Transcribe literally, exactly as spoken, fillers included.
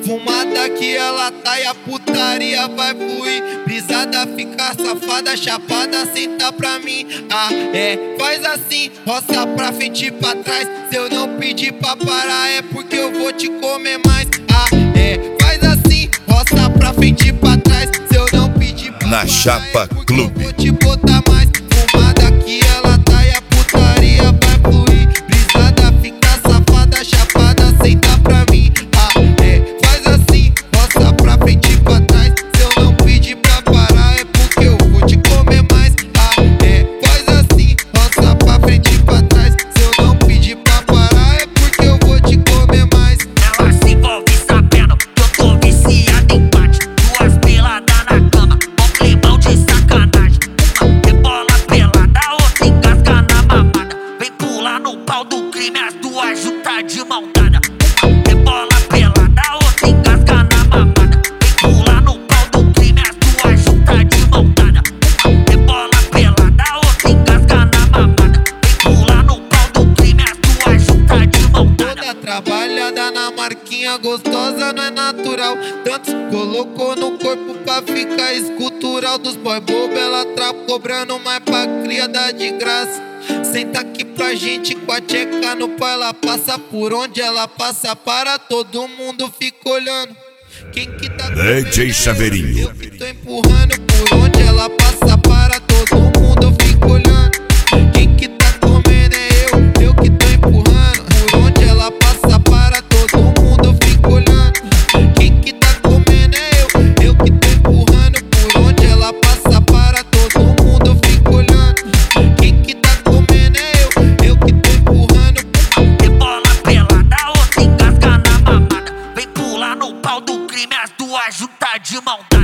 Fumada que ela tá e a putaria vai fluir. Brisada fica safada, chapada, senta pra mim. Ah, é, faz assim, roça pra frente e pra trás. Se eu não pedir pra parar é porque eu vou te comer mais. Ah, é, faz assim, roça pra frente e pra trás. Se eu não pedir pra Na parar Chapa é porque Clube. eu vou te botar mais. Fumada que ela tá e a putaria vai fluir. Brisada fica safada, chapada, senta pra mim. Ah, é, faz assim, roça pra frente e pra trás. Se eu não pedir pra parar é porque eu vou te comer mais. Ah, é, faz assim, roça pra frente e pra trás. Se eu não pedir pra parar é porque eu vou te comer mais. Ela se envolve sabendo que eu tô viciado em bate. Duas peladas na cama, com climão de sacanagem. Uma rebola pelada, outra engasga na mamada. Vem pular no pau do crime, as duas juntas de mão dada. Uma rebola pelada, outra engasga na mamada. Vem pular no pau do crime, as duas juntas de mão dada. Uma rebola pelada, outra engasga na mamada. Vem pular no pau do crime, as duas juntas de mão dada. Toda trabalhada na marquinha gostosa não é natural. Tantos colocou no corpo pra ficar escultural. Dos boy bobo ela tá cobrando mais pra cria dar de graça. Senta aqui pra gente com a tcheca no pau. Ela passa por onde ela passa, para todo mundo fica olhando. Quem que tá D J comendo? Chaveirinho. Eu que tô empurrando por onde ela passa, para todo mundo fica olhando. Quem que tá comendo é eu, eu que tô empurrando. Por onde ela passa, para todo mundo fica olhando. Quem que tá comendo é eu, eu que tô empurrando. Por onde ela passa, para todo mundo fica olhando. Quem que tá comendo é eu, eu que tô empurrando. Rebola pelada, outra engasga na mamada. Vem pular no pau do crime, as duas juntas de mão dada.